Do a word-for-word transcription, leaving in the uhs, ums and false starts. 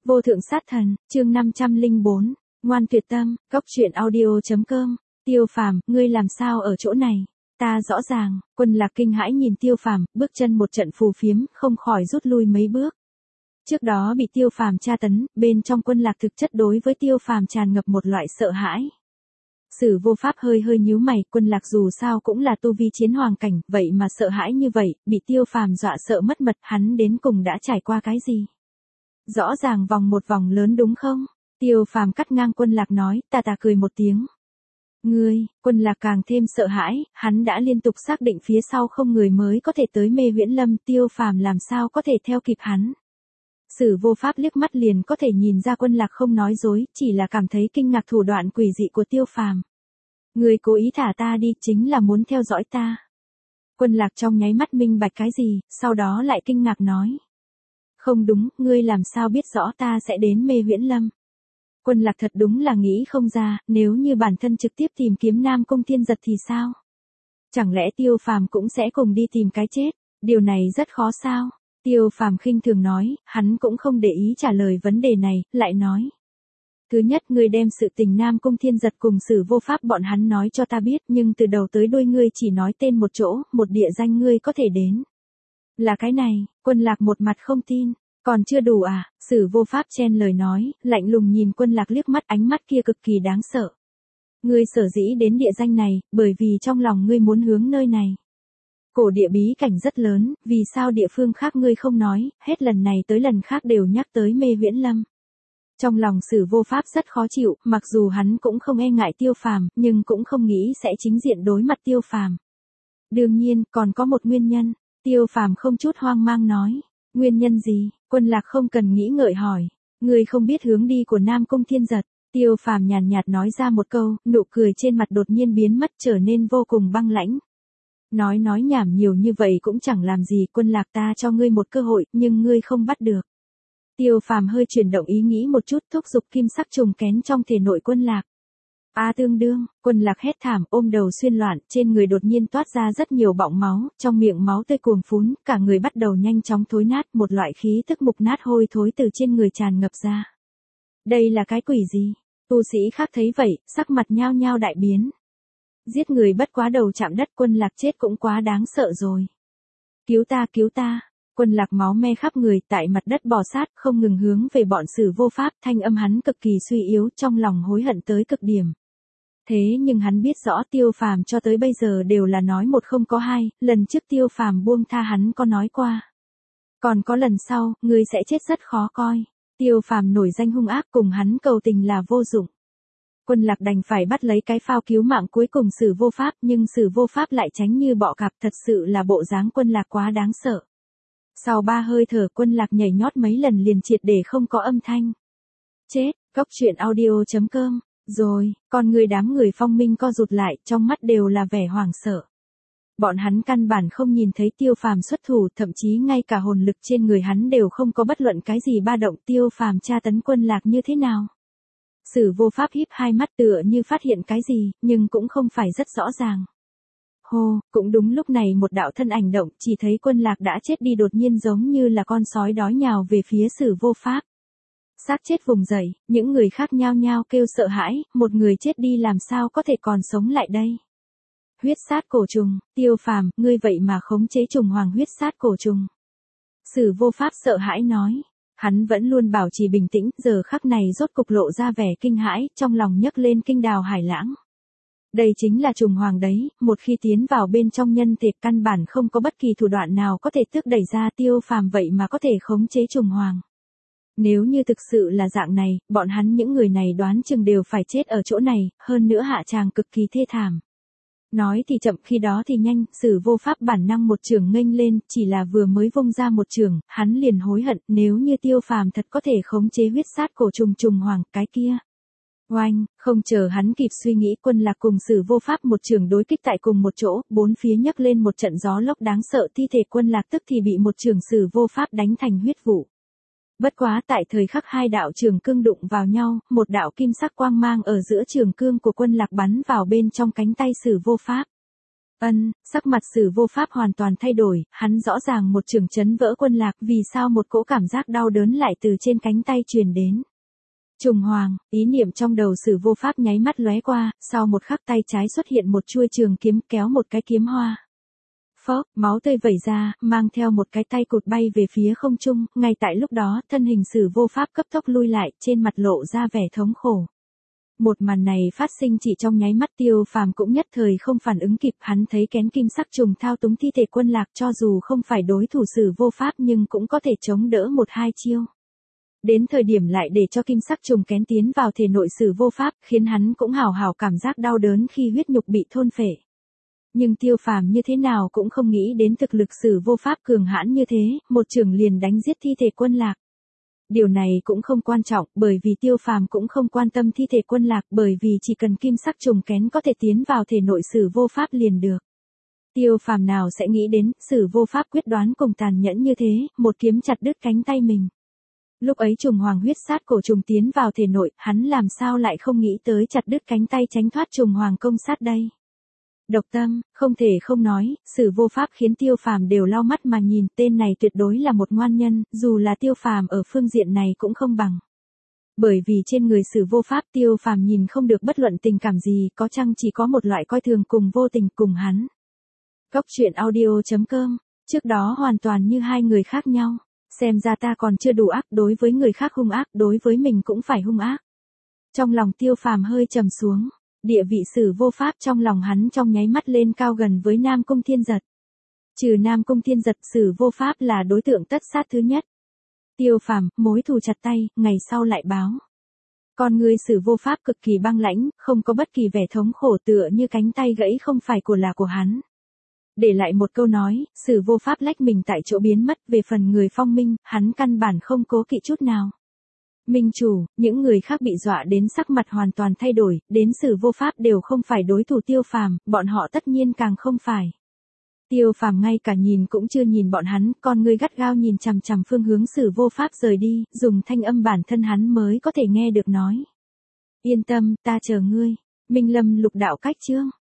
Vô thượng sát thần, chương năm trăm lẻ bốn, ngoan tuyệt tâm, góc truyện audio.com, Tiêu Phàm, ngươi làm sao ở chỗ này? Ta rõ ràng, Quân Lạc kinh hãi nhìn Tiêu Phàm, bước chân một trận phù phiếm, không khỏi rút lui mấy bước. Trước đó bị Tiêu Phàm tra tấn, bên trong Quân Lạc thực chất đối với Tiêu Phàm tràn ngập một loại sợ hãi. Sử Vô Pháp hơi hơi nhíu mày, Quân Lạc dù sao cũng là tu vi chiến hoàng cảnh, vậy mà sợ hãi như vậy, bị Tiêu Phàm dọa sợ mất mật, hắn đến cùng đã trải qua cái gì? Rõ ràng vòng một vòng lớn đúng không? Tiêu Phàm cắt ngang Quân Lạc nói, tà tà cười một tiếng. Ngươi, Quân Lạc càng thêm sợ hãi, hắn đã liên tục xác định phía sau không người mới có thể tới Mê Huyễn Lâm, Tiêu Phàm làm sao có thể theo kịp hắn. Sử Vô Pháp liếc mắt liền có thể nhìn ra Quân Lạc không nói dối, chỉ là cảm thấy kinh ngạc thủ đoạn quỷ dị của Tiêu Phàm. Ngươi cố ý thả ta đi, chính là muốn theo dõi ta. Quân Lạc trong nháy mắt minh bạch cái gì, sau đó lại kinh ngạc nói. Không đúng, ngươi làm sao biết rõ ta sẽ đến Mê Huyễn Lâm? Quân Lạc thật đúng là nghĩ không ra, nếu như bản thân trực tiếp tìm kiếm Nam Cung Thiên Giật thì sao? Chẳng lẽ Tiêu Phàm cũng sẽ cùng đi tìm cái chết? Điều này rất khó sao? Tiêu Phàm khinh thường nói, hắn cũng không để ý trả lời vấn đề này, lại nói. Thứ nhất, ngươi đem sự tình Nam Cung Thiên Giật cùng Sử Vô Pháp bọn hắn nói cho ta biết, nhưng từ đầu tới đuôi ngươi chỉ nói tên một chỗ, một địa danh ngươi có thể đến. Là cái này, Quân Lạc một mặt không tin, còn chưa đủ à? Sử Vô Pháp chen lời nói, lạnh lùng nhìn Quân Lạc liếc mắt, ánh mắt kia cực kỳ đáng sợ. Ngươi sở dĩ đến địa danh này, bởi vì trong lòng ngươi muốn hướng nơi này. Cổ địa bí cảnh rất lớn, vì sao địa phương khác ngươi không nói, hết lần này tới lần khác đều nhắc tới Mê Huyễn Lâm. Trong lòng Sử Vô Pháp rất khó chịu, mặc dù hắn cũng không e ngại Tiêu Phàm, nhưng cũng không nghĩ sẽ chính diện đối mặt Tiêu Phàm. Đương nhiên, còn có một nguyên nhân. Tiêu Phàm không chút hoang mang nói. Nguyên nhân gì? Quân Lạc không cần nghĩ ngợi hỏi. Ngươi không biết hướng đi của Nam Cung Thiên Giật. Tiêu Phàm nhàn nhạt nói ra một câu, nụ cười trên mặt đột nhiên biến mất, trở nên vô cùng băng lãnh. Nói nói nhảm nhiều như vậy cũng chẳng làm gì, Quân Lạc, ta cho ngươi một cơ hội, nhưng ngươi không bắt được. Tiêu Phàm hơi chuyển động ý nghĩ một chút, thúc giục kim sắc trùng kén trong thể nội Quân Lạc. A tương đương, Quân Lạc hét thảm, ôm đầu xuyên loạn, trên người đột nhiên toát ra rất nhiều bọng máu, trong miệng máu tươi cuồn phún, cả người bắt đầu nhanh chóng thối nát, một loại khí tức mục nát hôi thối từ trên người tràn ngập ra. Đây là cái quỷ gì? Tu sĩ khác thấy vậy, sắc mặt nhao nhao đại biến. Giết người bất quá đầu chạm đất, Quân Lạc chết cũng quá đáng sợ rồi. Cứu ta, cứu ta. Quân Lạc máu me khắp người, tại mặt đất bò sát, không ngừng hướng về bọn Sử Vô Pháp, thanh âm hắn cực kỳ suy yếu, trong lòng hối hận tới cực điểm. Thế nhưng hắn biết rõ Tiêu Phàm cho tới bây giờ đều là nói một không có hai, lần trước Tiêu Phàm buông tha hắn có nói qua. Còn có lần sau, ngươi sẽ chết rất khó coi. Tiêu Phàm nổi danh hung ác, cùng hắn cầu tình là vô dụng. Quân Lạc đành phải bắt lấy cái phao cứu mạng cuối cùng Sử Vô Pháp, nhưng Sử Vô Pháp lại tránh như bọ cạp, thật sự là bộ dáng Quân Lạc quá đáng sợ. Sau ba hơi thở, Quân Lạc nhảy nhót mấy lần liền triệt để không có âm thanh. Chết, góc truyện audio.com. Rồi, con người đám người Phong Minh co rụt lại, trong mắt đều là vẻ hoảng sợ. Bọn hắn căn bản không nhìn thấy Tiêu Phàm xuất thủ, thậm chí ngay cả hồn lực trên người hắn đều không có bất luận cái gì ba động. Tiêu Phàm tra tấn Quân Lạc như thế nào? Sử Vô Pháp híp hai mắt tựa như phát hiện cái gì, nhưng cũng không phải rất rõ ràng. Hô, cũng đúng lúc này một đạo thân ảnh động, chỉ thấy Quân Lạc đã chết đi, đột nhiên giống như là con sói đói nhào về phía Sử Vô Pháp. Xác chết vùng dậy, những người khác nhao nhao kêu sợ hãi, một người chết đi làm sao có thể còn sống lại đây. Huyết sát cổ trùng, Tiêu Phàm, ngươi vậy mà khống chế trùng hoàng huyết sát cổ trùng. Sử Vô Pháp sợ hãi nói. Hắn vẫn luôn bảo trì bình tĩnh, giờ khắc này rốt cục lộ ra vẻ kinh hãi, trong lòng nhấc lên kinh đào hải lãng. Đây chính là trùng hoàng đấy, một khi tiến vào bên trong nhân thể căn bản không có bất kỳ thủ đoạn nào có thể tước đẩy ra. Tiêu Phàm vậy mà có thể khống chế trùng hoàng. Nếu như thực sự là dạng này, bọn hắn những người này đoán chừng đều phải chết ở chỗ này, hơn nữa hạ tràng cực kỳ thê thảm. Nói thì chậm khi đó thì nhanh, Sử Vô Pháp bản năng một trường nghênh lên, chỉ là vừa mới vung ra một trường, hắn liền hối hận, nếu như Tiêu Phàm thật có thể khống chế huyết sát cổ trùng trùng hoàng, cái kia. Oanh, không chờ hắn kịp suy nghĩ, Quân Lạc cùng Sử Vô Pháp một trường đối kích tại cùng một chỗ, bốn phía nhấc lên một trận gió lốc đáng sợ, thi thể Quân Lạc tức thì bị một trường Sử Vô Pháp đánh thành huyết vụ. Bất quá tại thời khắc hai đạo trường cương đụng vào nhau, một đạo kim sắc quang mang ở giữa trường cương của Quân Lạc bắn vào bên trong cánh tay Sử Vô Pháp. Ân, sắc mặt Sử Vô Pháp hoàn toàn thay đổi, hắn rõ ràng một chưởng chấn vỡ Quân Lạc, vì sao một cỗ cảm giác đau đớn lại từ trên cánh tay truyền đến. Trùng Hoàng, ý niệm trong đầu Sử Vô Pháp nháy mắt lóe qua, sau một khắc tay trái xuất hiện một chuôi trường kiếm kéo một cái kiếm hoa. Phốc, máu tươi vẩy ra, mang theo một cái tay cụt bay về phía không trung, ngay tại lúc đó, thân hình Sử Vô Pháp cấp tốc lui lại, trên mặt lộ ra vẻ thống khổ. Một màn này phát sinh chỉ trong nháy mắt, Tiêu Phàm cũng nhất thời không phản ứng kịp, hắn thấy kén kim sắc trùng thao túng thi thể Quân Lạc, cho dù không phải đối thủ Sử Vô Pháp nhưng cũng có thể chống đỡ một hai chiêu. Đến thời điểm lại để cho kim sắc trùng kén tiến vào thể nội Sử Vô Pháp, khiến hắn cũng hào hào cảm giác đau đớn khi huyết nhục bị thôn phệ. Nhưng Tiêu Phàm như thế nào cũng không nghĩ đến thực lực Sử Vô Pháp cường hãn như thế, một chưởng liền đánh giết thi thể Quân Lạc. Điều này cũng không quan trọng, bởi vì Tiêu Phàm cũng không quan tâm thi thể Quân Lạc, bởi vì chỉ cần kim sắc trùng kén có thể tiến vào thể nội Sử Vô Pháp liền được. Tiêu Phàm nào sẽ nghĩ đến, Sử Vô Pháp quyết đoán cùng tàn nhẫn như thế, một kiếm chặt đứt cánh tay mình. Lúc ấy trùng hoàng huyết sát cổ trùng tiến vào thể nội, hắn làm sao lại không nghĩ tới chặt đứt cánh tay tránh thoát trùng hoàng công sát đây. Độc tâm, không thể không nói, Sử Vô Pháp khiến Tiêu Phàm đều lau mắt mà nhìn, tên này tuyệt đối là một ngoan nhân, dù là Tiêu Phàm ở phương diện này cũng không bằng. Bởi vì trên người Sử Vô Pháp Tiêu Phàm nhìn không được bất luận tình cảm gì, có chăng chỉ có một loại coi thường cùng vô tình cùng hắn. Cốc truyện audio chấm com, trước đó hoàn toàn như hai người khác nhau, xem ra ta còn chưa đủ ác, đối với người khác hung ác, đối với mình cũng phải hung ác. Trong lòng Tiêu Phàm hơi trầm xuống. Địa vị Sử Vô Pháp trong lòng hắn trong nháy mắt lên cao gần với Nam Cung Thiên Giật. Trừ Nam Cung Thiên Giật, Sử Vô Pháp là đối tượng tất sát thứ nhất. Tiêu Phàm, mối thù chặt tay, ngày sau lại báo. Con người Sử Vô Pháp cực kỳ băng lãnh, không có bất kỳ vẻ thống khổ, tựa như cánh tay gãy không phải của là của hắn. Để lại một câu nói, Sử Vô Pháp lách mình tại chỗ biến mất, về phần người Phong Minh, hắn căn bản không cố kỵ chút nào. Minh chủ, những người khác bị dọa đến sắc mặt hoàn toàn thay đổi, đến Sử Vô Pháp đều không phải đối thủ Tiêu Phàm, bọn họ tất nhiên càng không phải. Tiêu Phàm ngay cả nhìn cũng chưa nhìn bọn hắn, con ngươi gắt gao nhìn chằm chằm phương hướng Sử Vô Pháp rời đi, dùng thanh âm bản thân hắn mới có thể nghe được nói. Yên tâm, ta chờ ngươi. Minh Lâm lục đạo cách chương.